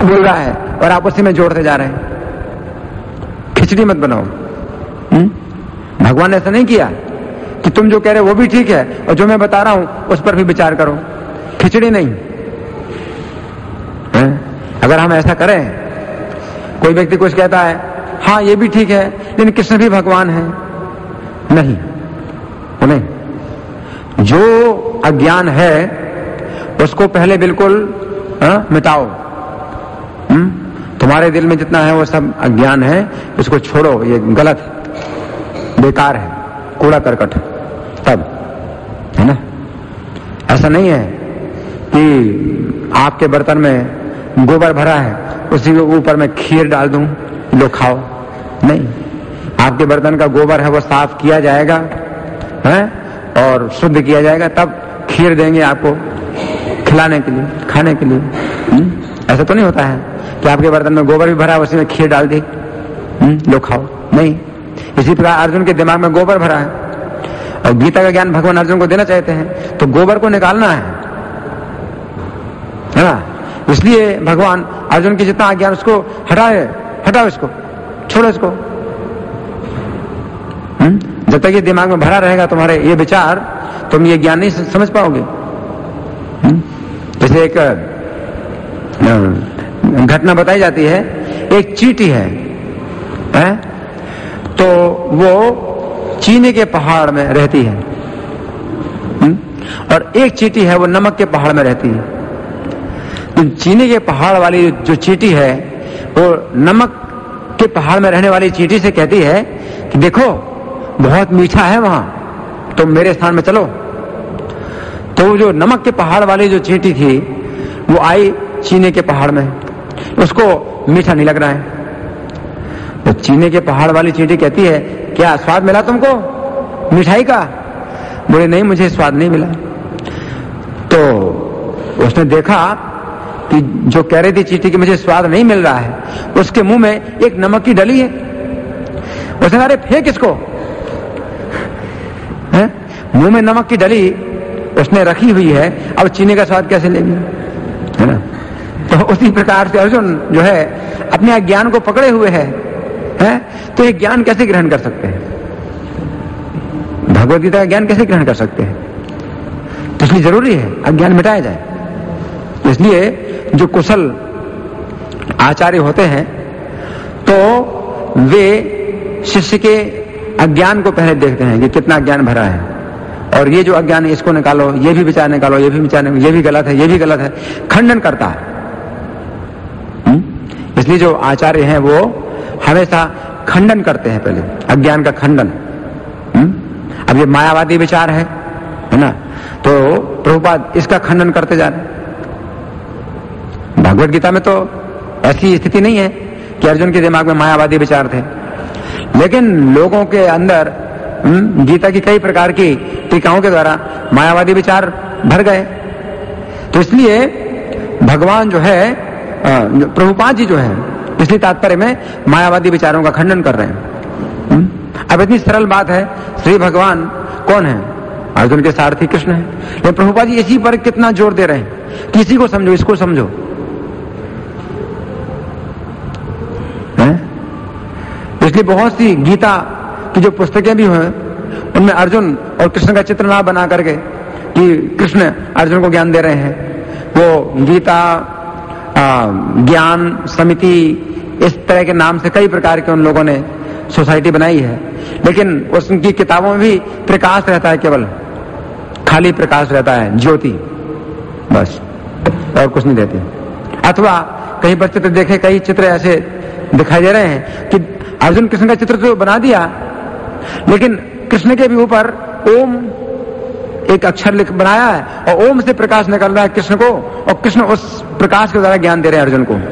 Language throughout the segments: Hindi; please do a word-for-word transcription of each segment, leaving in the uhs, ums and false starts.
बोल रहा है और आप उसी में जोड़ते जा रहे हैं। खिचड़ी मत बनाओ। हुँ? भगवान ने ऐसा नहीं किया कि तुम जो कह रहे हो वो भी ठीक है और जो मैं बता रहा हूं उस पर भी विचार करो। खिचड़ी नहीं है? अगर हम ऐसा करें, कोई व्यक्ति कुछ कहता है, हाँ ये भी ठीक है लेकिन कृष्ण भी भगवान है, नहीं, वो नहीं। जो अज्ञान है उसको पहले बिल्कुल हा? मिटाओ। हुँ? तुम्हारे दिल में जितना है वो सब अज्ञान है, इसको छोड़ो, ये गलत है, बेकार है, कूड़ा करकट, तब है ना। ऐसा नहीं है कि आपके बर्तन में गोबर भरा है, उसी के ऊपर मैं खीर डाल दूं, लो खाओ, नहीं। आपके बर्तन का गोबर है वो साफ किया जाएगा है और शुद्ध किया जाएगा, तब खीर देंगे आपको खिलाने के लिए, खाने के लिए। हुँ? ऐसा तो नहीं होता है कि आपके बर्तन में गोबर भी भरा है उसी में खीर डाल दी, लो खाओ, नहीं। इसी प्रकार अर्जुन के दिमाग में गोबर भरा है और गीता का ज्ञान भगवान अर्जुन को देना चाहते हैं, तो गोबर को निकालना है, है ना। इसलिए भगवान अर्जुन की जितना अज्ञान उसको हटाए, हटाओ इसको, छोड़ो इसको। हुँ? जब तक ये दिमाग में भरा रहेगा तुम्हारे ये विचार, तुम ये ज्ञान नहीं समझ पाओगे। जैसे एक घटना बताई जाती है, एक चींटी है, है? तो वो चीनी के पहाड़ में रहती है और एक चींटी है वो नमक के पहाड़ में रहती है। तो चीनी के पहाड़ वाली जो चींटी है वो नमक के पहाड़ में रहने वाली चींटी से कहती है कि देखो बहुत मीठा है वहां, तुम मेरे स्थान में चलो। तो जो नमक के पहाड़ वाली जो चींटी थी वो आई चीनी के पहाड़ में, उसको मीठा नहीं लग रहा है। तो चीनी के पहाड़ वाली चींटी कहती है, क्या स्वाद मिला तुमको मिठाई का? बोले नहीं, मुझे स्वाद नहीं मिला। तो उसने देखा कि जो कह रही थी चींटी कि मुझे स्वाद नहीं मिल रहा है, उसके मुंह में एक नमक की डली है। उसने कहा, अरे फेंक इसको। मुंह में नमक की डली उसने रखी हुई है, अब चीनी का स्वाद कैसे लेगी, है ना। तो उसी प्रकार से अर्जुन जो है अपने अज्ञान को पकड़े हुए है, है? तो ये ज्ञान कैसे ग्रहण कर सकते हैं? भगवद गीता का ज्ञान कैसे ग्रहण कर सकते हैं? तो इसलिए जरूरी है अज्ञान मिटाया जाए। इसलिए जो कुशल आचार्य होते हैं तो वे शिष्य के अज्ञान को पहले देखते हैं कि कितना अज्ञान भरा है, और ये जो अज्ञान है इसको निकालो, ये भी विचार निकालो, ये भी विचार निकालो, ये भी गलत है, ये भी गलत है, खंडन करता है। इसलिए जो आचार्य हैं वो हमेशा खंडन करते हैं, पहले अज्ञान का खंडन। अब ये मायावादी विचार है, है ना, तो प्रभुपाद इसका खंडन करते जा रहे हैं। भगवद गीता में तो ऐसी स्थिति नहीं है कि अर्जुन के दिमाग में मायावादी विचार थे, लेकिन लोगों के अंदर गीता की कई प्रकार की टीकाओं के द्वारा मायावादी विचार भर गए। तो इसलिए भगवान जो है, प्रभुपाद जी जो है, इसलिए तात्पर्य में मायावादी विचारों का खंडन कर रहे हैं। अब इतनी सरल बात है, श्री भगवान कौन है? अर्जुन के सारथी कृष्ण है, लेकिन प्रभुपाद जी इसी पर कितना जोर दे रहे हैं कि इसी को समझो, इसको समझो। इसलिए बहुत सी गीता की जो पुस्तकें भी हैं उनमें अर्जुन और कृष्ण का चित्र ना बना करके कि कृष्ण अर्जुन को ज्ञान दे रहे हैं, वो गीता ज्ञान समिति इस तरह के नाम से कई प्रकार के उन लोगों ने सोसाइटी बनाई है, लेकिन उनकी किताबों में भी प्रकाश रहता है, केवल खाली प्रकाश रहता है, ज्योति, बस, और कुछ नहीं देते। अथवा कहीं पर चित्र देखे, कई चित्र ऐसे दिखाई दे रहे हैं कि अर्जुन कृष्ण का चित्र तो बना दिया, लेकिन कृष्ण के भी ऊपर ओम एक अक्षर लिख बनाया है और ओम से प्रकाश निकल रहा है कृष्ण को, और कृष्ण उस प्रकाश के द्वारा ज्ञान दे रहे हैं अर्जुन को।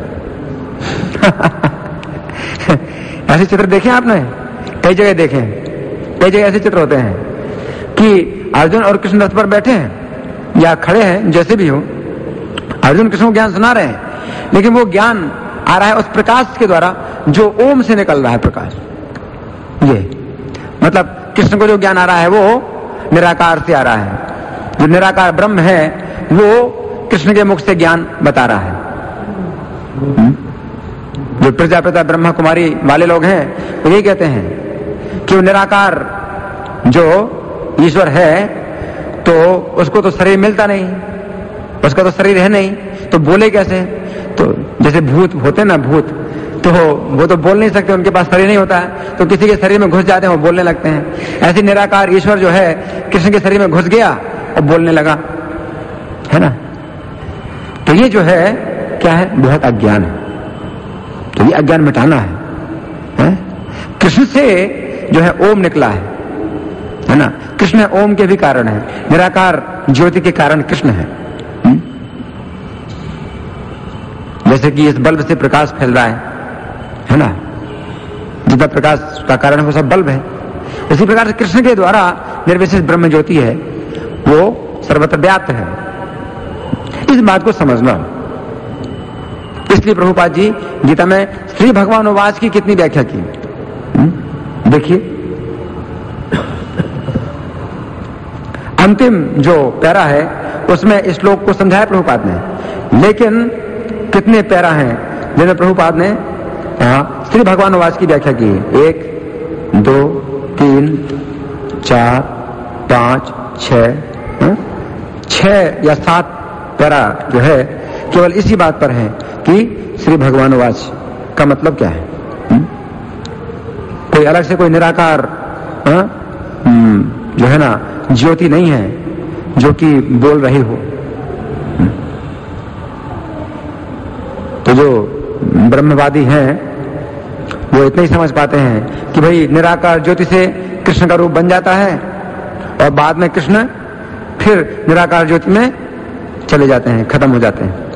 ऐसे चित्र देखे आपने? कई जगह देखे, कई जगह ऐसे चित्र होते हैं कि अर्जुन और कृष्ण रथ पर बैठे हैं या खड़े हैं, जैसे भी हो, अर्जुन कृष्ण को ज्ञान सुना रहे हैं, लेकिन वो ज्ञान आ रहा है उस प्रकाश के द्वारा जो ओम से निकल रहा है प्रकाश। ये मतलब कृष्ण को जो ज्ञान आ रहा है वो निराकार से आ रहा है, जो निराकार ब्रह्म है वो कृष्ण के मुख से ज्ञान बता रहा है। जो प्रजापिता ब्रह्मा कुमारी वाले लोग हैं वो यही कहते हैं कि वो निराकार जो ईश्वर है तो उसको तो शरीर मिलता नहीं, उसका तो शरीर है नहीं, तो बोले कैसे? तो जैसे भूत होते ना, भूत तो वो तो बोल नहीं सकते, उनके पास शरीर नहीं होता है, तो किसी के शरीर में घुस जाते हैं वो बोलने लगते हैं। ऐसे निराकार ईश्वर जो है कृष्ण के शरीर में घुस गया और बोलने लगा, है ना। तो ये जो है क्या है? बहुत अज्ञान है। तो ये अज्ञान मिटाना है, है? कृष्ण से जो है ओम निकला है, है ना। कृष्ण ओम के भी कारण है, निराकार ज्योति के कारण कृष्ण है। हुँ? जैसे कि इस बल्ब से प्रकाश फैल रहा है, है ना, जितना प्रकाश का कारण है वो सब बल्ब है। उसी प्रकार से कृष्ण के द्वारा निर्विशेष ब्रह्म ज्योति है, वो सर्वत्र व्याप्त है। इस बात को समझना, इसलिए प्रभुपाद जी गीता में श्री भगवान उवाच की कितनी व्याख्या की, देखिए। अंतिम जो पैरा है उसमें इस श्लोक को समझाया प्रभुपाद ने, लेकिन कितने पैरा हैं जिन्हें प्रभुपाद ने श्री भगवान उवाच की व्याख्या की है? एक, दो, तीन, चार, पांच, छह, छह या सात पैरा जो है केवल इसी बात पर है कि श्री भगवान उवाच का मतलब क्या है। हुँ? कोई अलग से कोई निराकार हा? जो है ना ज्योति नहीं है जो कि बोल रही हो। हुँ? तो जो ब्रह्मवादी हैं वो इतना ही समझ पाते हैं कि भाई निराकार ज्योति से कृष्ण का रूप बन जाता है और बाद में कृष्ण फिर निराकार ज्योति में चले जाते हैं, खत्म हो जाते हैं।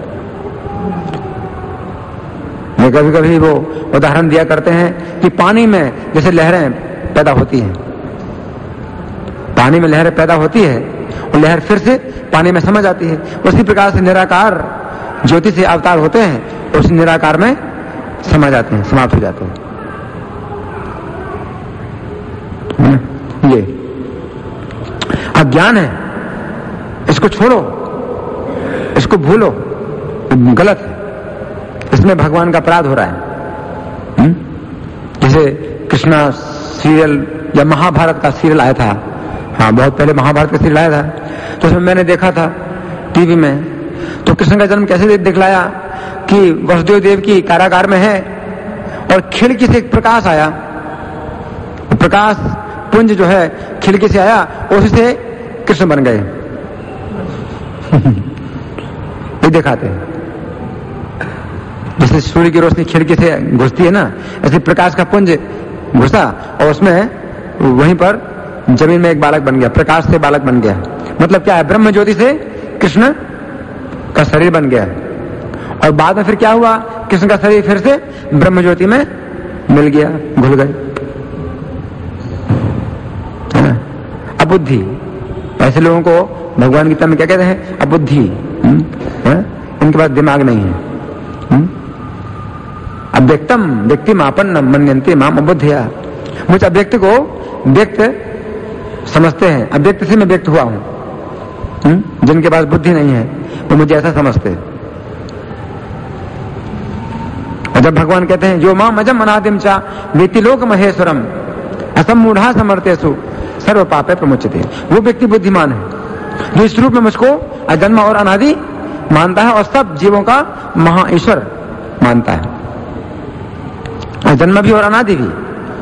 ये कभी कभी वो उदाहरण दिया करते हैं कि पानी में जैसे लहरें पैदा होती हैं, पानी में लहरें पैदा होती है और लहर फिर से पानी में समा जाती है, उसी प्रकार से निराकार ज्योति से अवतार होते हैं, उस निराकार में समा जाते हैं, समाप्त हो जाते हैं। ये अज्ञान है, इसको छोड़ो, इसको भूलो, गलत है, इसमें भगवान का अपराध हो रहा है। जैसे कृष्णा सीरियल या महाभारत का सीरियल आया था, हाँ बहुत पहले महाभारत का सीरियल आया था, तो उसमें मैंने देखा था टीवी में, तो कृष्ण का जन्म कैसे दिखलाया कि वसुदेव देव की कारागार में है और खिड़की से एक प्रकाश आया, प्रकाश पुंज जो है खिड़की से आया, उसी से कृष्ण बन गए। ये दिखाते हैं जैसे सूर्य की रोशनी खिड़की से घुसती है ना, ऐसे प्रकाश का पुंज घुसा और उसमें वहीं पर जमीन में एक बालक बन गया, प्रकाश से बालक बन गया। मतलब क्या है? ब्रह्म ज्योति से कृष्ण का शरीर बन गया और बाद में फिर क्या हुआ? कृष्ण का शरीर फिर से ब्रह्म ज्योति में मिल गया, घुल गए। अबुद्धि, ऐसे लोगों को भगवान गीता में क्या कहते हैं? अबुद्धि, इनके पास दिमाग नहीं है। अव्यक्तम व्यक्ति मापन्नम मन्यन्ते माम अबुद्धया, मुझ अव्यक्त को व्यक्त समझते हैं, अव्यक्त से मैं व्यक्त हुआ हूं। जिनके पास बुद्धि नहीं है वो मुझे ऐसा समझते हैं। और जब भगवान कहते हैं जो माम अजम अनादिम चा वेति लोक महेश्वरम असमूढ़ा समर्थेसु सर्व पापे प्रमुच्यते, वो व्यक्ति बुद्धिमान है जो इस रूप में मुझको अजन्मा और अनादि मानता है और सब जीवों का महा ईश्वर मानता है, अजन्मा भी और अनादि भी।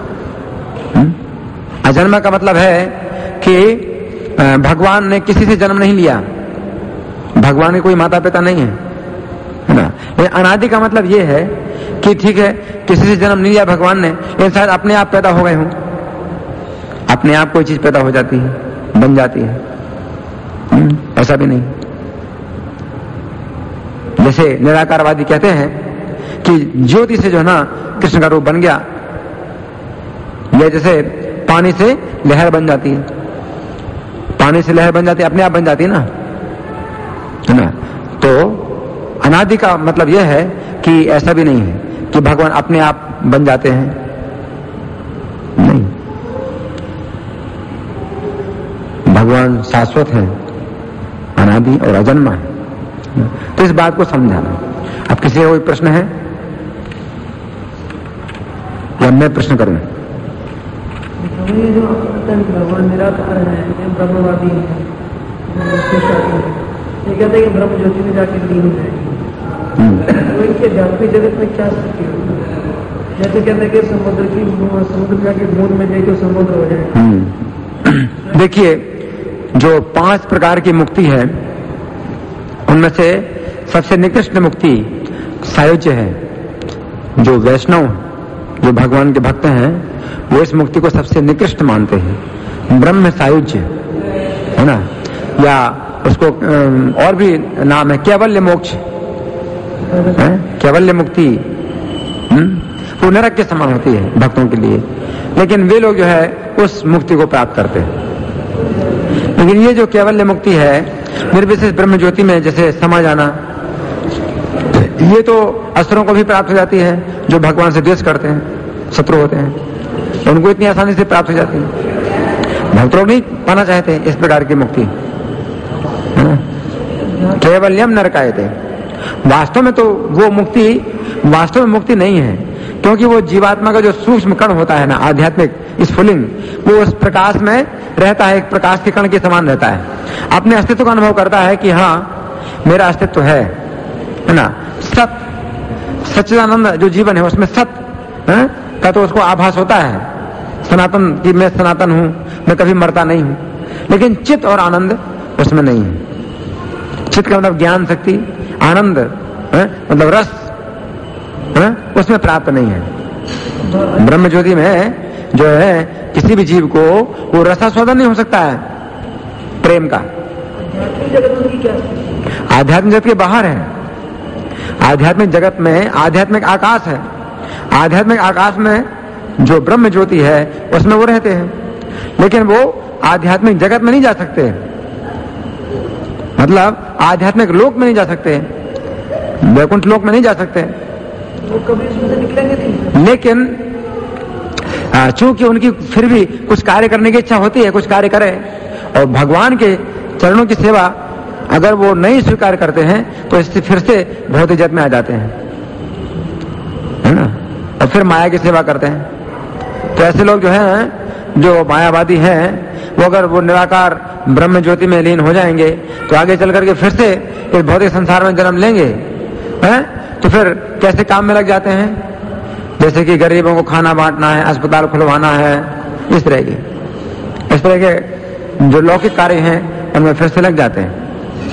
अजन्मा का मतलब है कि भगवान ने किसी से जन्म नहीं लिया, भगवान के कोई माता पिता नहीं है, है ना। लेकिन अनादि का मतलब ये है कि ठीक है किसी से जन्म नहीं लिया भगवान ने, लेकिन शायद अपने आप पैदा हो गए हों, अपने आप कोई चीज पैदा हो जाती है, बन जाती है। ऐसा भी नहीं। जैसे निराकारवादी कहते हैं कि ज्योति से जो है ना कृष्ण का रूप बन गया, या जैसे पानी से लहर बन जाती है, पानी से लहर बन जाती है, अपने आप बन जाती है ना, है ना। तो अनादि का मतलब यह है कि ऐसा भी नहीं है कि भगवान अपने आप बन जाते हैं, नहीं, भगवान शाश्वत है, अनादि और अजन्मा है। तो इस बात को समझाना। अब किसी का कोई प्रश्न है या मैं प्रश्न करूं? ये जो भगवान निराकार है, ये ब्रह्मवादी है, ये कहते हैं कि ब्रह्म ज्योति में जाके लीन हो जाएगी, तो इनके आध्यात्मिक जगत में क्या स्थिति होगी? जैसे कहते हैं कि समुद्र की समुद्र में जाके बूंद में जाए तो समुद्र हो जाए। देखिए, जो पांच प्रकार की मुक्ति है उनमें से सबसे निकृष्ट मुक्ति सायुज्य है। जो वैष्णव, जो भगवान के भक्त हैं, वो इस मुक्ति को सबसे निकृष्ट मानते हैं। ब्रह्म सायुज्य है ना, या उसको और भी नाम है कैवल्य मोक्ष, कैवल्य मुक्ति। वो नरक के समान होती है भक्तों के लिए, लेकिन वे लोग जो है उस मुक्ति को प्राप्त करते हैं। लेकिन ये जो कैवल्य मुक्ति है, निर्विशेष ब्रह्म ज्योति में जैसे समा जाना, ये तो असुरों को भी प्राप्त हो जाती है जो भगवान से द्वेष करते हैं, शत्रु होते हैं, उनको इतनी आसानी से प्राप्त हो जाती है। भक्त लोग नहीं पाना चाहते इस प्रकार की मुक्ति। कैवल्यम नरकायते, वास्तव में तो वो मुक्ति वास्तव में मुक्ति नहीं है, क्योंकि वो जीवात्मा का जो सूक्ष्म कण होता है ना, आध्यात्मिक स्फुलिंग, वो उस प्रकाश में रहता है, एक प्रकाश के कण के समान रहता है। अपने अस्तित्व का अनुभव करता है कि हाँ मेरा अस्तित्व है, है ना। सत, सच्चिदानंद जो जीवन है उसमें सत है? का तो उसको आभास होता है, सनातन की मैं सनातन हूं, मैं कभी मरता नहीं हूं। लेकिन चित्त और आनंद उसमें नहीं है। चित्त का मतलब ज्ञान शक्ति, आनंद है? मतलब रस है? उसमें प्राप्त नहीं है। ब्रह्म ज्योति में जो है किसी भी जीव को वो रसास्वादन नहीं हो सकता है प्रेम का। आध्यात्मिक जगत के बाहर है। आध्यात्मिक जगत में आध्यात्मिक आकाश है। आध्यात्मिक आकाश में जो ब्रह्म ज्योति है उसमें वो रहते हैं, लेकिन वो आध्यात्मिक जगत में नहीं जा सकते, मतलब आध्यात्मिक लोक में नहीं जा सकते, वैकुंठ लोक में नहीं जा सकते। वो कभी उसमें से निकलेंगे नहीं। लेकिन चूंकि उनकी फिर भी कुछ कार्य करने की इच्छा होती है, कुछ कार्य करें, और भगवान के चरणों की सेवा अगर वो नहीं स्वीकार करते हैं तो इससे फिर से भौतिक जगत में आ जाते हैं, है ना, और फिर माया की सेवा करते हैं। तो ऐसे लोग जो हैं, जो मायावादी हैं, वो अगर वो निराकार ब्रह्म ज्योति में लीन हो जाएंगे तो आगे चल करके फिर से इस भौतिक संसार में जन्म लेंगे, हैं? तो फिर कैसे काम में लग जाते हैं, जैसे कि गरीबों को खाना बांटना है, अस्पताल खुलवाना है, इस तरह के इस तरह के जो लौकिक कार्य हैं उनमें फिर से लग जाते हैं।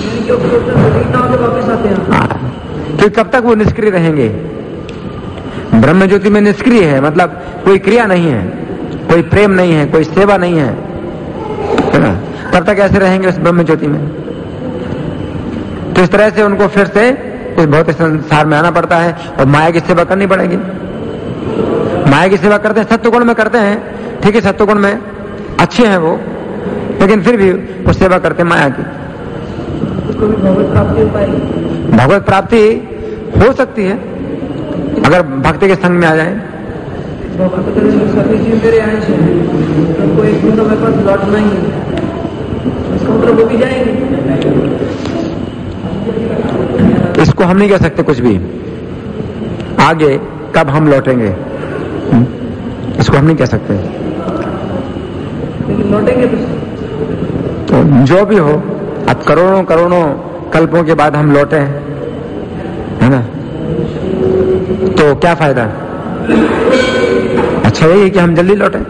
तो कब तक वो निष्क्रिय रहेंगे? ब्रह्म ज्योति में निष्क्रिय है, मतलब कोई क्रिया नहीं है, कोई प्रेम नहीं है, कोई सेवा नहीं है, है ना। तब तक ऐसे रहेंगे उस ब्रह्म ज्योति में। तो इस तरह से उनको फिर से इस भौतिक संसार में आना पड़ता है और माया की सेवा करनी पड़ेगी। माया की सेवा करते हैं, सत्वगुण में करते हैं, ठीक है, सत्वगुण में अच्छे हैं वो, लेकिन फिर भी वो सेवा करते हैं माया की। भगवत प्राप्ति हो सकती है अगर भक्ति के संग में आ जाए। इसको हम नहीं कह सकते कुछ भी, आगे कब हम लौटेंगे इसको हम नहीं कह सकते। लौटेंगे तो जो भी हो, अब करोड़ों करोड़ों कल्पों के बाद हम लौटे हैं, है ना, तो क्या फायदा? अच्छा यही है कि हम जल्दी लौटें।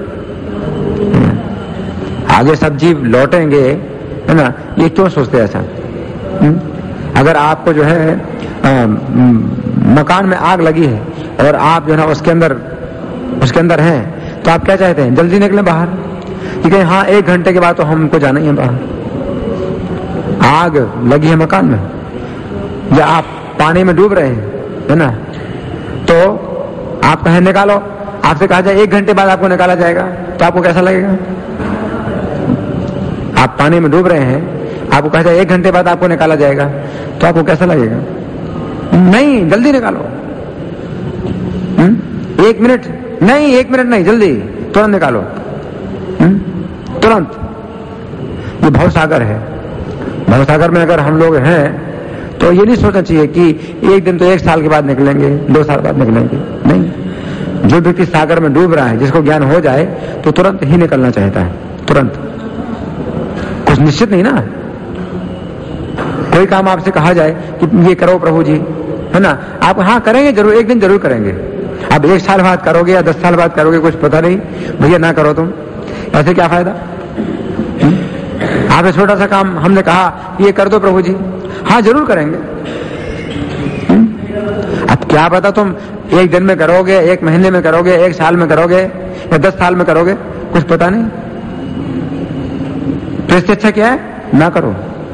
आगे सब जीव लौटेंगे, है ना, ये क्यों सोचते हैं ऐसा? हुँ? अगर आपको जो है आ, मकान में आग लगी है और आप जो है ना उसके अंदर उसके अंदर हैं, तो आप क्या चाहते हैं? जल्दी निकलें बाहर, ठीक है, हाँ एक घंटे के बाद तो हमको जाना ही है बाहर। आग लगी है मकान में, या आप पानी में डूब रहे हैं, है ना, तो आप कहें निकालो, आपसे कहा जाए एक घंटे बाद आपको निकाला जाएगा, तो आपको कैसा लगेगा? आप पानी में डूब रहे हैं, आपको कहा जाए एक घंटे बाद आपको निकाला जाएगा, तो आपको कैसा लगेगा? नहीं, जल्दी निकालो। हुँ? एक मिनट नहीं, एक मिनट नहीं, जल्दी तुरंत निकालो, तुरंत। ये भवसागर है। भवसागर में अगर हम लोग हैं तो ये नहीं सोचना चाहिए कि एक दिन तो एक साल के बाद निकलेंगे, दो साल बाद निकलेंगे। नहीं, जो व्यक्ति सागर में डूब रहा है, जिसको ज्ञान हो जाए तो तुरंत ही निकलना चाहता है, तुरंत। कुछ निश्चित नहीं ना। कोई काम आपसे कहा जाए कि ये करो प्रभु जी, है ना, आप हाँ करेंगे, जरूर एक दिन जरूर करेंगे। अब एक साल बाद करोगे या दस साल बाद करोगे कुछ पता नहीं, भैया ना करो तुम, ऐसे क्या फायदा। आपने छोटा सा काम हमने कहा ये कर दो प्रभु जी, हाँ जरूर करेंगे। अब क्या पता तुम एक दिन में करोगे, एक महीने में करोगे, एक साल में करोगे या दस साल में करोगे, कुछ पता नहीं। तो इससे अच्छा क्या है, ना करो।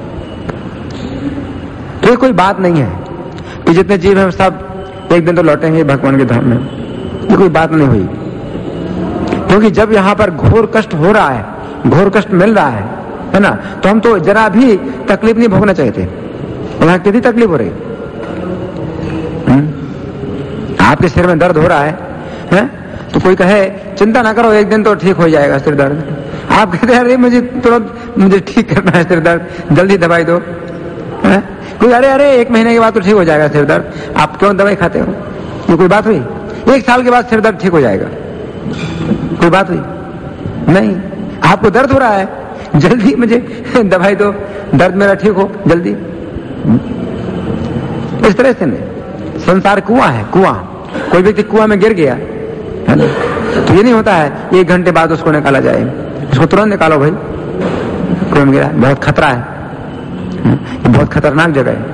तो ये कोई बात नहीं है कि जितने जीव हैं सब एक दिन तो लौटेंगे भगवान के धाम में, ये कोई बात नहीं हुई। क्योंकि जब यहां पर घोर कष्ट हो रहा है, घोर कष्ट मिल रहा है, है ना, तो हम तो जरा भी तकलीफ नहीं भोगना चाहते। वहां कितनी तकलीफ हो रही, आपके सिर में दर्द हो रहा है, है? तो कोई कहे चिंता ना करो एक दिन तो ठीक हो जाएगा सिर दर्द, आप कहते हैं अरे मुझे तुरंत मुझे ठीक करना है सिर दर्द, जल्दी दवाई दो, है? कोई अरे अरे एक महीने के बाद तो ठीक हो जाएगा सिर दर्द, आप क्यों दवाई खाते हो, ये कोई बात हुई? एक साल के बाद सिर दर्द ठीक हो जाएगा, कोई बात हुई? नहीं, आपको दर्द हो रहा है, जल्दी मुझे दवाई दो, दर्द मेरा ठीक हो जल्दी। इस तरह से नहीं, संसार कुआं है, कुआं। कोई व्यक्ति कुआं में गिर गया है ना, तो ये नहीं होता है एक घंटे बाद उसको निकाला जाए, उसको तुरंत निकालो भाई, कुआं में गिरा, बहुत खतरा है, ये बहुत खतरनाक जगह है,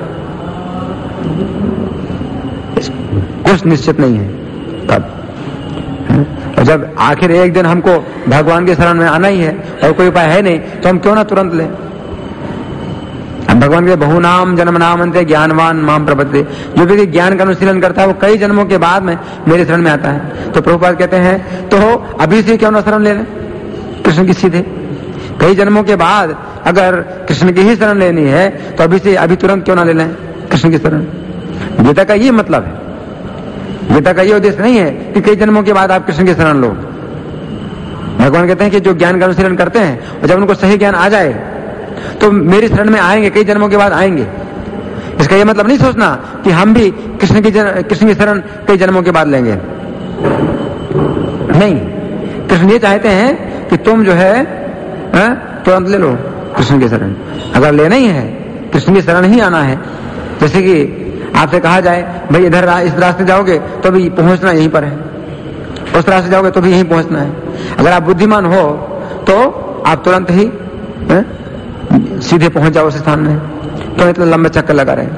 कुछ निश्चित नहीं है तब। और जब आखिर एक दिन हमको भगवान के शरण में आना ही है और कोई उपाय है नहीं, तो हम क्यों ना तुरंत लें। भगवान के बहु नाम जन्म नाम अंते ज्ञानवान माम प्रपद्ये, जो व्यक्ति ज्ञान का अनुशीलन करता है वो कई जन्मों के बाद में मेरे शरण में आता है। तो प्रभुपाद कहते हैं तो अभी से क्यों ना शरण ले लें कृष्ण की सीधे, कई जन्मों के बाद अगर कृष्ण की ही शरण लेनी है तो अभी से अभी तुरंत क्यों ना ले लें कृष्ण की शरण। गीता का ये मतलब है, गीता का ये उद्देश्य नहीं है कि कई जन्मों के बाद आप कृष्ण की शरण लो। भगवान कहते हैं कि जो ज्ञान का अनुशीलन करते हैं और जब उनको सही ज्ञान आ जाए तो मेरी शरण में आएंगे, कई जन्मों के बाद आएंगे। इसका यह मतलब नहीं सोचना कि हम भी कृष्ण की कृष्ण की शरण कई जन्मों के बाद लेंगे, नहीं। कृष्ण ये चाहते हैं कि तुम जो है तुरंत ले लो कृष्ण की शरण। अगर लेना ही है कृष्ण की शरण ही आना है, जैसे कि आपसे कहा जाए भाई इधर इस रास्ते जाओगे तो भी पहुंचना यहीं पर है, उस रास्ते जाओगे तो भी यहीं पहुंचना है। अगर आप बुद्धिमान हो तो आप तुरंत ही है? सीधे पहुंच जाओ उस स्थान में, तो इतना लंबे चक्कर लगा रहे हैं।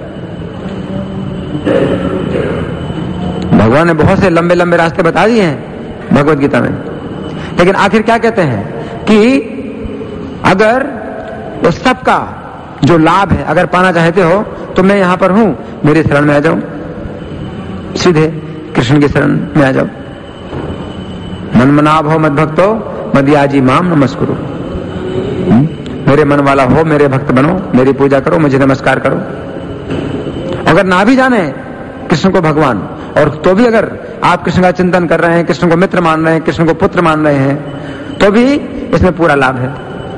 भगवान ने बहुत से लंबे लंबे रास्ते बता दिए हैं भगवत गीता में, लेकिन आखिर क्या कहते हैं कि अगर उस सब का जो लाभ है अगर पाना चाहते हो तो मैं यहां पर हूं, मेरी शरण में आ जाओ, सीधे कृष्ण की शरण में आ जाओ। मन मना भो मद भक्तो मदयाजी माम नमस्कुरु, मेरे मन वाला हो, मेरे भक्त बनो, मेरी पूजा करो, मुझे नमस्कार करो। अगर ना भी जाने कृष्ण को भगवान, और तो भी अगर आप कृष्ण का चिंतन कर रहे हैं, कृष्ण को मित्र मान रहे हैं, कृष्ण को पुत्र मान रहे हैं, तो भी इसमें पूरा लाभ है।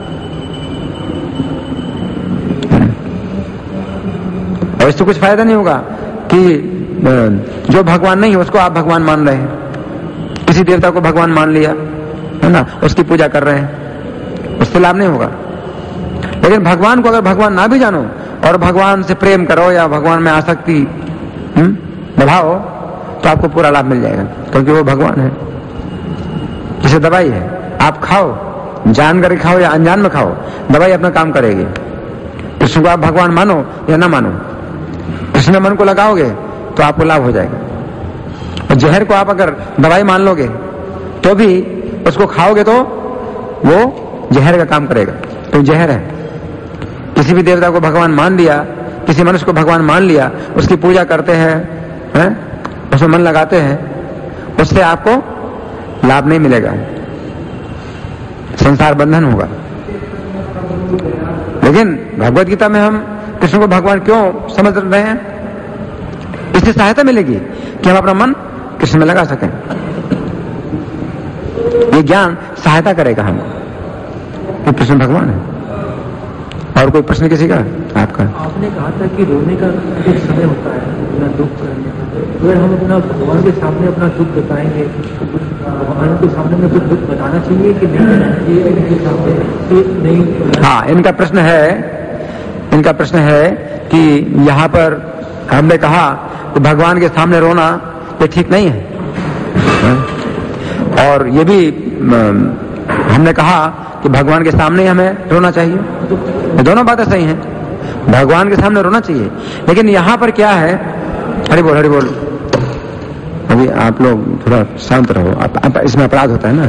और इससे कुछ फायदा नहीं होगा कि जो भगवान नहीं है उसको आप भगवान मान रहे हैं, किसी देवता को भगवान मान लिया है ना, उसकी पूजा कर रहे हैं, उससे लाभ नहीं होगा। लेकिन भगवान को अगर भगवान ना भी जानो और भगवान से प्रेम करो या भगवान में आसक्ति निभाओ तो आपको पूरा लाभ मिल जाएगा, क्योंकि वो भगवान है। जैसे दवाई है, आप खाओ, जान करके खाओ या अनजान में खाओ, दवाई अपना काम करेगी। कृष्ण को आप भगवान मानो या ना मानो, कृष्ण में मन को लगाओगे तो आपको लाभ हो जाएगा। और जहर को आप अगर दवाई मान लोगे तो भी उसको खाओगे तो वो जहर का काम करेगा, तो जहर है। किसी भी देवता को भगवान मान लिया, किसी मनुष्य को भगवान मान लिया, उसकी पूजा करते हैं, हैं? उसमें मन लगाते हैं, उससे आपको लाभ नहीं मिलेगा, संसार बंधन होगा। लेकिन भगवत गीता में हम कृष्ण को भगवान क्यों समझ रहे हैं? इससे सहायता मिलेगी कि हम अपना मन कृष्ण में लगा सकें। ये ज्ञान सहायता करेगा हमको कि कृष्ण भगवान है। और कोई प्रश्न किसी का? आपका। आपने कहा था कि रोने का एक समय होता है, अपना दुख करने का। अगर हम अपना भगवान के सामने अपना दुख बताएंगे तो भगवान के सामने में कुछ दुख बताना चाहिए कि नहीं बताना चाहिए, इनके सामने नहीं? हाँ, इनका प्रश्न है इनका प्रश्न है कि यहाँ पर हमने कहा कि भगवान के सामने रोना ये ठीक नहीं है, और ये भी हमने कहा कि भगवान के सामने ही हमें रोना चाहिए। ये दोनों बातें सही हैं, भगवान के सामने रोना चाहिए। लेकिन यहाँ पर क्या है, हरि बोल हरि बोल, अभी आप लोग थोड़ा शांत रहो, आप, आप, इसमें अपराध होता है ना,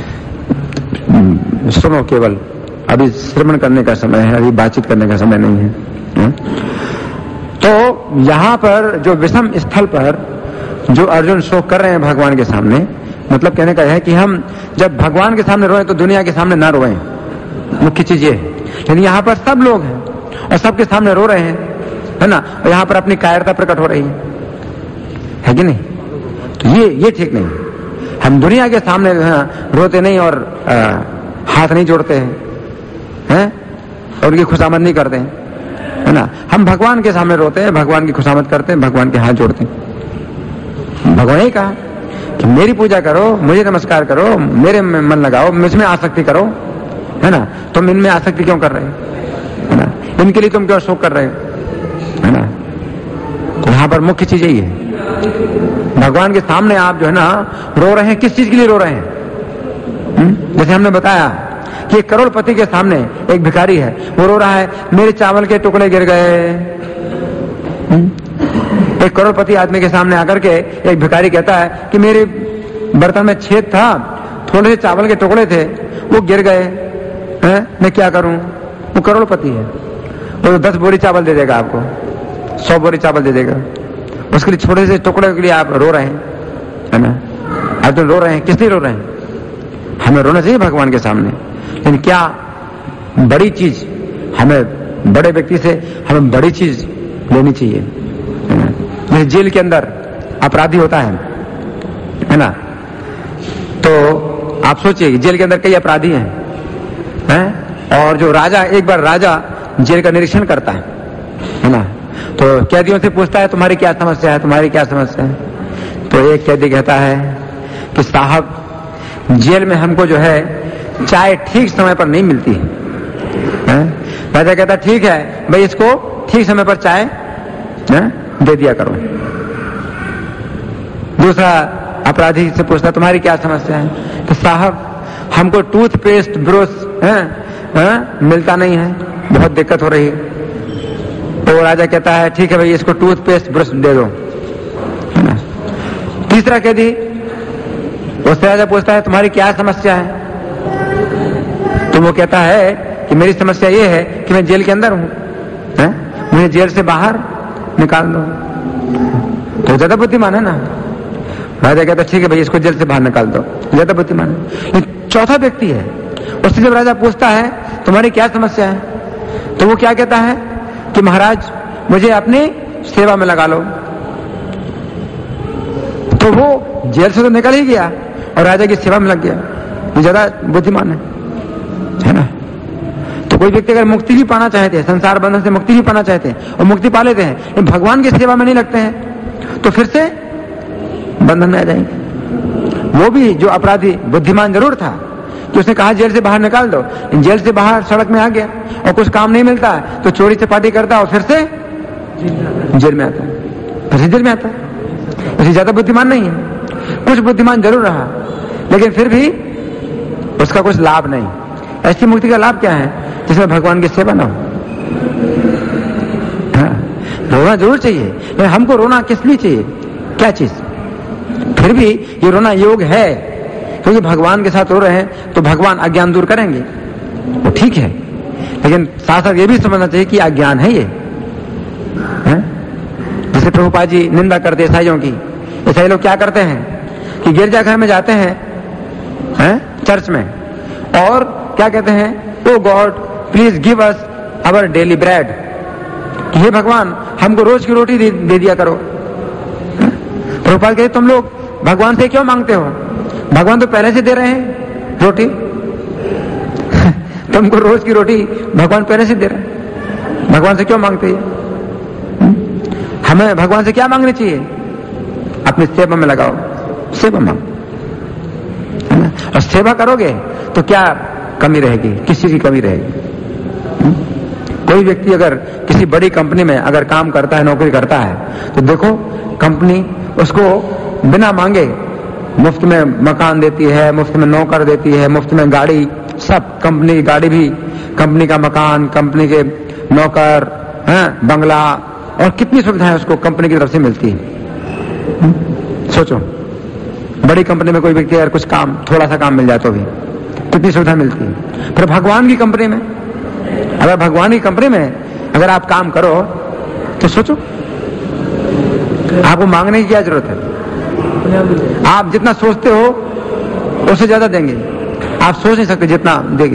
सुनो केवल, अभी श्रवण करने का समय है, अभी बातचीत करने का समय नहीं है, है? तो यहाँ पर जो विषम स्थल पर जो अर्जुन शोक कर रहे हैं भगवान के सामने, मतलब कहने का है कि हम जब भगवान के सामने रोएं तो दुनिया के सामने ना रोएं, मुख्य चीज ये है। लेकिन यहाँ पर सब लोग हैं और सबके सामने रो रहे हैं, है ना, और यहाँ पर अपनी कायरता प्रकट हो रही है, है कि नहीं? तो ये ये ठीक नहीं। हम दुनिया के सामने रोते नहीं और आ, हाथ नहीं जोड़ते हैं, हैं? और उनकी खुशामद नहीं करते हैं, है ना। हम भगवान के सामने रोते हैं, भगवान की खुशामद करते हैं, भगवान के हाथ जोड़ते हैं। भगवान ने कहा कि मेरी पूजा करो, मुझे नमस्कार करो, मेरे में मन लगाओ, मुझमें आसक्ति करो, है ना। तुम इनमें आसक्ति क्यों कर रहे हो, है ना, इनके लिए तुम क्यों शोक कर रहे हो, है ना। तो यहाँ पर मुख्य चीज यही है, भगवान के सामने आप जो है ना रो रहे हैं, किस चीज के लिए रो रहे हैं? हुँ? जैसे हमने बताया कि एक करोड़पति के सामने एक भिखारी है, वो रो रहा है मेरे चावल के टुकड़े गिर गए। एक करोड़पति आदमी के सामने आकर के एक भिखारी कहता है कि मेरे बर्तन में छेद था, थोड़े से चावल के टुकड़े थे, वो गिर गए हैं, मैं क्या करूं? वो करोड़पति है, वो दस बोरी चावल दे देगा आपको, सौ बोरी चावल दे देगा, उसके लिए छोटे से टुकड़े के लिए आप रो रहे हैं, है ना। आप तो रो रहे हैं, किस लिए रो रहे हैं? हमें रोना चाहिए भगवान के सामने, लेकिन क्या बड़ी चीज, हमें बड़े व्यक्ति से हमें बड़ी चीज लेनी चाहिए, है ना। जैसे जेल के अंदर अपराधी होता है, है ना, तो आप सोचिए जेल के अंदर कई अपराधी हैं, हैं? और जो राजा, एक बार राजा जेल का निरीक्षण करता है, है ना, तो कैदियों से पूछता है तुम्हारी क्या समस्या है, तुम्हारी क्या समस्या है? तो एक कैदी कहता है कि साहब जेल में हमको जो है चाय ठीक समय पर नहीं मिलती है, है? राजा कहता ठीक है भाई, इसको ठीक समय पर चाय है? दे दिया करो। दूसरा अपराधी से पूछता तुम्हारी क्या समस्या है? तो साहब हमको टूथपेस्ट ब्रश है, है? मिलता नहीं है, बहुत दिक्कत हो रही है। तो राजा कहता है ठीक है भाई, इसको टूथपेस्ट ब्रश दे दो, है ना। तीसरा कैदी, उससे राजा पूछता है तुम्हारी क्या समस्या है? तो वो कहता है कि मेरी समस्या ये है कि मैं जेल के अंदर हूं, है? मुझे जेल से बाहर निकाल दो। तो ज्यादा बुद्धिमान है ना। राजा कहता ठीक है भाई, इसको जेल से बाहर निकाल दो, ज्यादा बुद्धिमान है। चौथा व्यक्ति है, उससे जब राजा पूछता है तुम्हारी क्या समस्या है, तो वो क्या कहता है कि महाराज मुझे अपनी सेवा में लगा लो। तो वो जेल से तो निकल ही गया और राजा की सेवा में लग गया, वो ज्यादा बुद्धिमान है, है ना। तो कोई व्यक्ति अगर मुक्ति भी पाना चाहते हैं, संसार बंधन से मुक्ति भी पाना चाहते हैं और मुक्ति पा लेते हैं, लेकिन भगवान की सेवा में नहीं लगते हैं, तो फिर से बंधन में आ जाएंगे। वो भी जो अपराधी बुद्धिमान जरूर था कि उसने कहा जेल से बाहर निकाल दो, जेल से बाहर सड़क में आ गया और कुछ काम नहीं मिलता है तो चोरी चपाटी करता और फिर से जेल में आता है, फिर से जेल में आता है। उसे ज्यादा बुद्धिमान नहीं है, कुछ बुद्धिमान जरूर रहा, लेकिन फिर भी उसका कुछ लाभ नहीं। ऐसी मुक्ति का लाभ क्या है जिसमें भगवान की सेवा ना हो? हाँ, रोना जरूर चाहिए, लेकिन हमको रोना किस लिए चाहिए, क्या चीज? फिर भी ये रोना योग है, क्योंकि भगवान के साथ रो रहे हैं तो भगवान अज्ञान दूर करेंगे, वो ठीक है। लेकिन साथ साथ ये भी समझना चाहिए कि अज्ञान है ये, है? जैसे प्रभुपाद जी निंदा करते ईसाइयों की, ईसाई लोग क्या करते हैं कि गिरजाघर में जाते हैं, हैं? चर्च में, और क्या कहते हैं, oh God please give us our daily bread, कि हे भगवान हमको रोज की रोटी दे, दे दिया करो। प्रभुपाद कहते तुम लोग भगवान से क्यों मांगते हो, भगवान तो पहले से दे रहे हैं रोटी तुमको रोज की रोटी भगवान पहले से दे रहे हैं। भगवान से क्यों मांगते हैं? हमें भगवान से क्या मांगनी चाहिए? अपनी सेवा में लगाओ, सेवा मांगो, है ना? और सेवा करोगे तो क्या कमी रहेगी? किसी की कमी रहेगी? हुँ? कोई व्यक्ति अगर किसी बड़ी कंपनी में अगर काम करता है, नौकरी करता है, तो देखो कंपनी उसको बिना मांगे मुफ्त में मकान देती है, मुफ्त में नौकर देती है, मुफ्त में गाड़ी, सब कंपनी की गाड़ी भी, कंपनी का मकान, कंपनी के नौकर, हैं, बंगला, और कितनी सुविधाएं उसको कंपनी की तरफ से मिलती है। सोचो, बड़ी कंपनी में कोई व्यक्ति अगर कुछ काम, थोड़ा सा काम मिल जाए तो भी कितनी सुविधा मिलती है। फिर भगवान की कंपनी में, अगर भगवान की कंपनी में अगर आप काम करो तो सोचो, आपको मांगने की क्या जरूरत है? आप जितना सोचते हो उससे ज्यादा देंगे। आप सोच नहीं सकते जितना देंगे,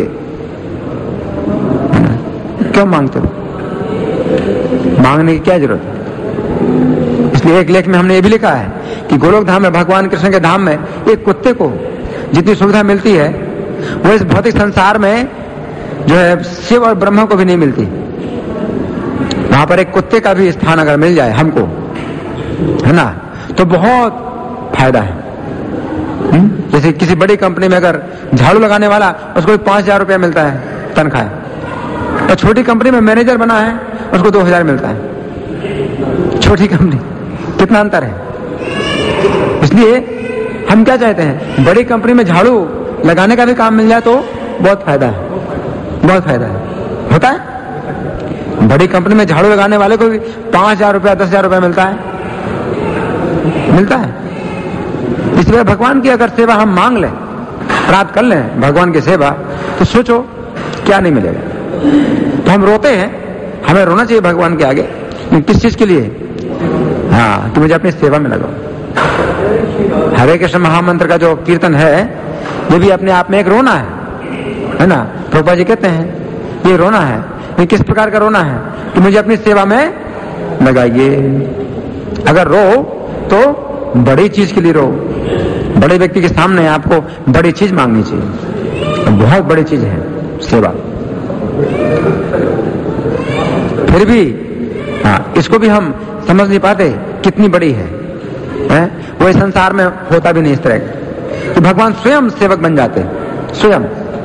क्यों मांगते हो? मांगने की क्या जरूरत है? इसलिए एक लेख में हमने ये भी लिखा है कि गोलोक धाम में, भगवान कृष्ण के धाम में, एक कुत्ते को जितनी सुविधा मिलती है वो इस भौतिक संसार में जो है शिव और ब्रह्मा को भी नहीं मिलती। वहां पर एक कुत्ते का भी स्थान अगर मिल जाए हमको, है ना, तो बहुत फायदा है। हुँ? जैसे किसी बड़ी कंपनी में अगर झाड़ू लगाने वाला, उसको पांच हजार रुपया मिलता है तनख्वाह, और छोटी कंपनी में मैनेजर बना है उसको दो हजार मिलता है। छोटी कंपनी, कितना अंतर है। इसलिए हम क्या चाहते हैं, बड़ी कंपनी में झाड़ू लगाने का भी काम मिल जाए तो बहुत फायदा है, बहुत फायदा है। होता है बड़ी कंपनी में झाड़ू लगाने वाले को भी पांच हजार रुपया, दस हजार रुपया मिलता है, मिलता है। इसलिए भगवान की अगर सेवा हम मांग लें, प्राप्त कर लें भगवान की सेवा, तो सोचो क्या नहीं मिलेगा। तो हम रोते हैं, हमें रोना चाहिए भगवान के आगे, किस चीज के लिए? हाँ, कि मुझे अपनी सेवा में लगाओ। हरे कृष्ण महामंत्र का जो कीर्तन है, ये भी अपने आप में एक रोना है, है ना। प्रभुपाद जी कहते हैं ये रोना है। ये किस प्रकार का रोना है? कि मुझे अपनी सेवा में लगाइए। अगर रो तो बड़ी चीज के लिए रो। बड़े व्यक्ति के सामने आपको बड़ी चीज मांगनी चाहिए, बहुत बड़ी चीज है सेवा। फिर भी हाँ, इसको भी हम समझ नहीं पाते कितनी बड़ी है, है? वो इस संसार में होता भी नहीं इस तरह का कि भगवान स्वयं सेवक बन जाते, स्वयं।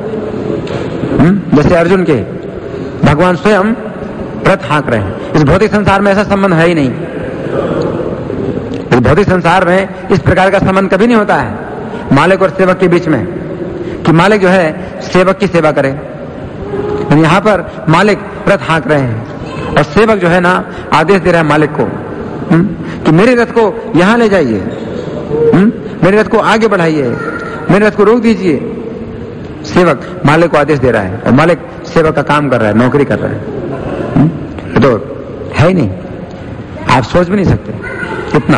जैसे अर्जुन के भगवान स्वयं रथ हाँक रहे हैं। इस भौतिक संसार में ऐसा संबंध है ही नहीं। इस भौतिक संसार में इस प्रकार का संबंध कभी नहीं होता है मालिक और सेवक के बीच में, कि मालिक जो है सेवक की सेवा करे। यहाँ पर मालिक रथ हाँक रहे हैं और सेवक जो है ना आदेश दे रहा है मालिक को, हुँ? कि मेरे रथ को यहां ले जाइए, मेरे रथ को आगे बढ़ाइए, मेरे रथ को रोक दीजिए। सेवक मालिक को आदेश दे रहा है और मालिक सेवक का काम कर रहा है, नौकरी कर रहा है। हुँ? तो है ही नहीं, आप सोच भी नहीं सकते कितना।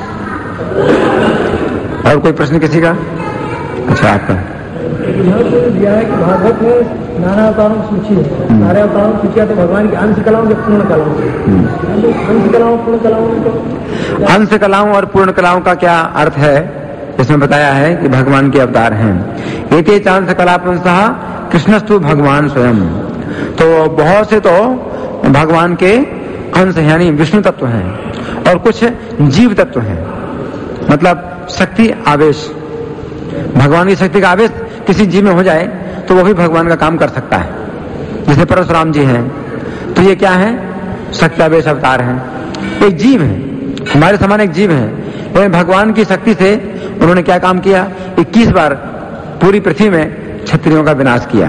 और कोई प्रश्न किसी का? अच्छा, आपका। यहाँ तो दिया है कि भागवत में नाना अवतारों की सूची है, सारे अवतारों की सूची है, तो भगवान की अंश कलाओं या पूर्ण कलाओं, अंश कलाओं पूर्ण कलाओं तो अंश कलाओं और पूर्ण कलाओं का क्या अर्थ है? इसमें बताया है कि भगवान के अवतार हैं। एते चांस कलापंसः कृष्णस्तु भगवान स्वयं। तो बहुत से तो भगवान के अंश यानी विष्णु तत्व हैं और कुछ जीव तत्व हैं, मतलब शक्ति आवेश। भगवान की शक्ति का आवेश किसी जीव में हो जाए तो वो भी भगवान का काम कर सकता है। जैसे परशुराम जी हैं, तो ये क्या है? शक्ति आवेश अवतार हैं। एक जीव है, हमारे समान एक जीव है, लेकिन भगवान की शक्ति से उन्होंने क्या काम किया? इक्कीस बार पूरी पृथ्वी में क्षत्रियों का विनाश किया।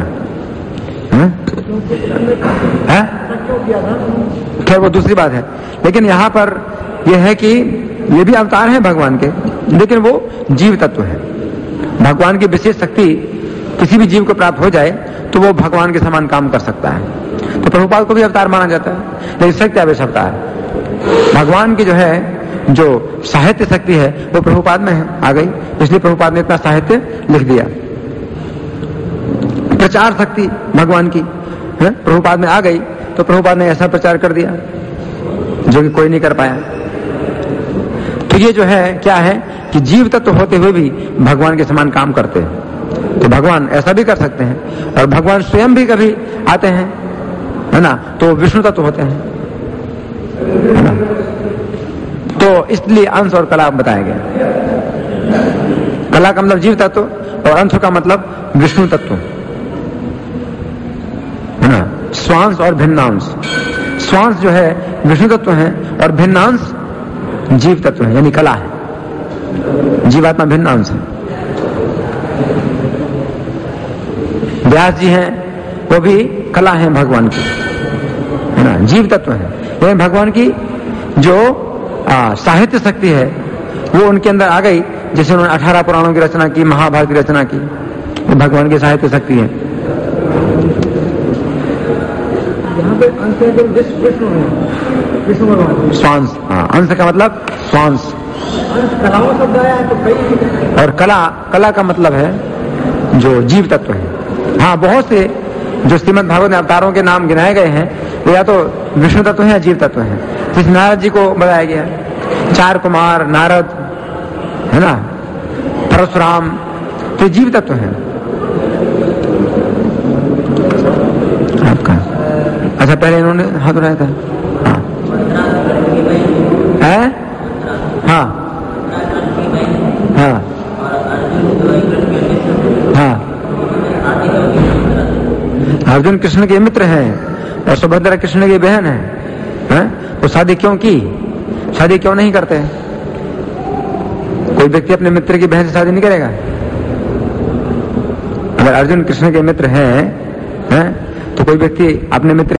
खैर वो दूसरी बात है, लेकिन यहाँ पर यह है कि ये भी अवतार हैं भगवान के, लेकिन वो जीव तत्व है। भगवान की विशेष शक्ति किसी भी जीव को प्राप्त हो जाए तो वो भगवान के समान काम कर सकता है। तो प्रभुपाद को भी अवतार माना जाता है, लेकिन शक्ति आवेश अवतार भगवान की जो है, जो साहित्य शक्ति है वो प्रभुपाद में है, आ गई, इसलिए प्रभुपाद ने इतना साहित्य लिख दिया। प्रचार शक्ति भगवान की है, प्रभुपाद में आ गई, तो प्रभुपाद ने ऐसा प्रचार कर दिया जो कि कोई नहीं कर पाया। तो ये जो है क्या है कि जीव तत्व तो होते हुए भी भगवान के समान काम करते हैं। तो भगवान ऐसा भी कर सकते हैं और भगवान स्वयं भी कभी आते हैं, है ना, तो विष्णु तत्व होते हैं, है ना। तो इसलिए अंश और कला बताया गया। कला का मतलब जीव तत्व और अंश का मतलब विष्णु तत्व, है ना। स्वांश और भिन्नांश, स्वांश जो है विष्णु तत्व है और भिन्नांश जीव तत्व है, यानी कला है। जीवात्मा भिन्नांश है। व्यास जी हैं, वो भी कला है भगवान की, है ना, जीव तत्व है। ये भगवान की जो आ, साहित्य शक्ति है वो उनके अंदर आ गई, जैसे उन्होंने अठारह पुराणों की रचना की, महाभारत की रचना की, वो भगवान की साहित्य शक्ति है। यहाँ पे अंश है जो विष्णु है, विष्णु भगवान। स्वांश, हाँ, अंश का मतलब स्वांश। अंश कलाओं शब्द आया है तो कई, और कला, कला का मतलब है जो जीव तत्व है। हाँ, बहुत से जो श्रीमद् भागवत में अवतारों के नाम गिनाए गए हैं वो या तो विष्णु तत्व है या जीव तत्व है। जिस नारद जी को बताया गया, चार कुमार, नारद, है ना, परशुराम, तो जीव तत्व है आपका। अच्छा, पहले इन्होंने हाथ उठाया था। हाँ है? हाँ हाँ हाँ, अर्जुन कृष्ण के मित्र हैं और सुभद्रा कृष्ण की बहन है, हैं? तो शादी क्यों की? शादी क्यों नहीं करते? कोई व्यक्ति अपने मित्र की बहन से शादी नहीं करेगा? अगर अर्जुन कृष्ण के मित्र हैं, हैं? तो कोई व्यक्ति अपने मित्र